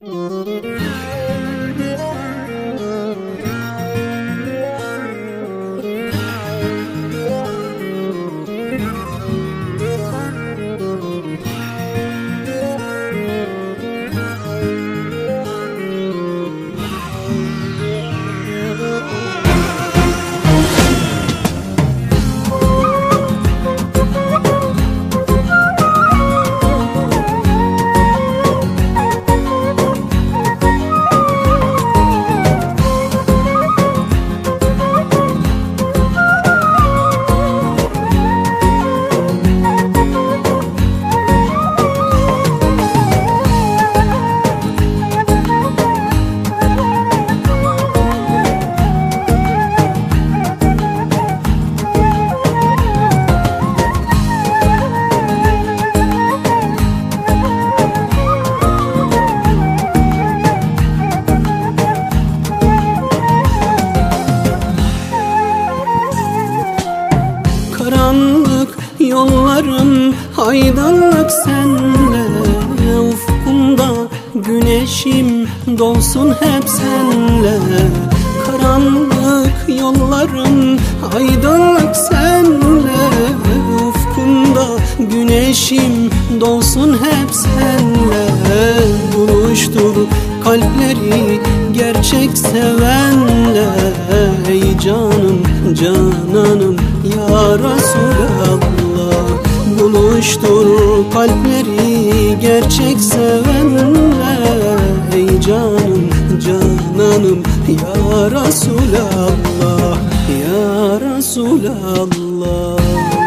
Karanlık yollarım, aydınlık senle. Ufkumda güneşim dolsun hep senle. Karanlık yollarım, aydınlık senle. Ufkumda güneşim dolsun hep senle. Buluştur kalpleri gerçek sevenle. Ey canım, cananım ya Resulallah. Buluştur kalpleri gerçek sevenle. Ey canım, cananım ya Resulallah, ya Resulallah.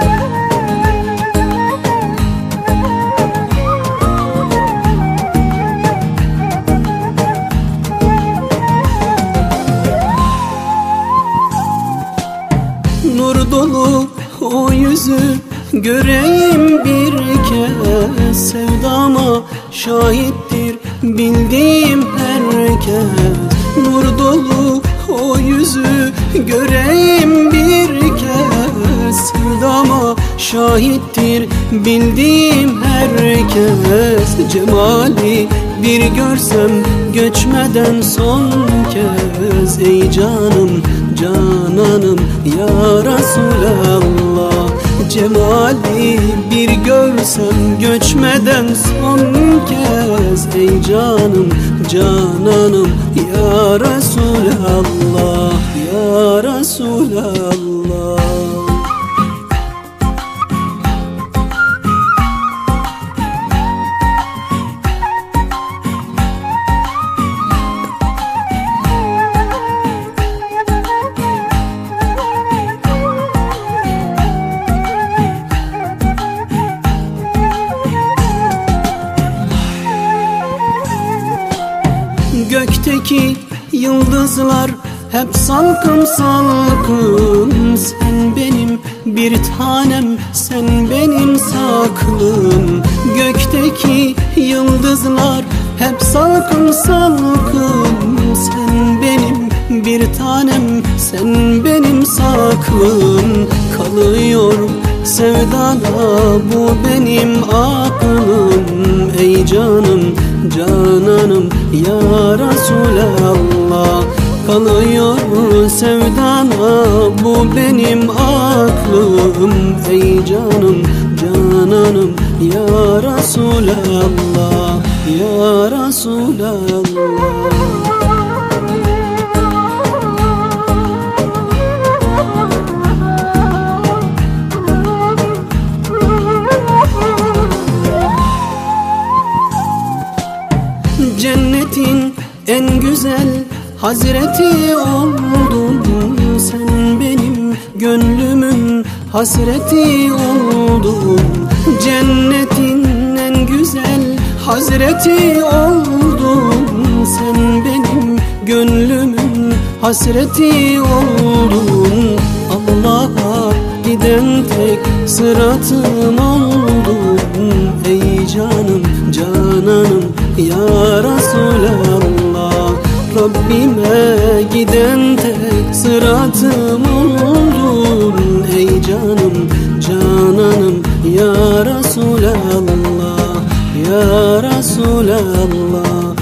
Nur dolu o yüzü göreyim bir kez. Sevdama şahittir bildiğim herkes. Nur dolu o yüzü göreyim bir kez. Sevdama şahittir bildiğim herkes. Cemali bir görsem göçmeden son kez. Ey canım, cananım ya Resulallah. Cemali bir görsem göçmeden son kez. Ey canım, cananım ya Resulallah, ya Resulallah. Gökteki yıldızlar hep salkım salkım. Sen benim bir tanem, sen benim saklım. Gökteki yıldızlar hep salkım salkım. Sen benim bir tanem, sen benim saklım. Kalıyor sevdana bu benim aklım. Ey canım, cananım ya Resulallah. Kalıyor sevdana bu benim aklım. Ey canım, cananım ya Resulallah, ya Resulallah. Cennetin en güzel hazreti oldun. Sen benim gönlümün hasreti oldun. Cennetin en güzel hazreti oldun. Sen benim gönlümün hasreti oldun. Allah'a giden tek sıratım oldun. Ey canım, cananım ya Resulallah. Rabbime giden tek sıratım oldun. Ey canım, cananım ya Resulallah, ya Resulallah.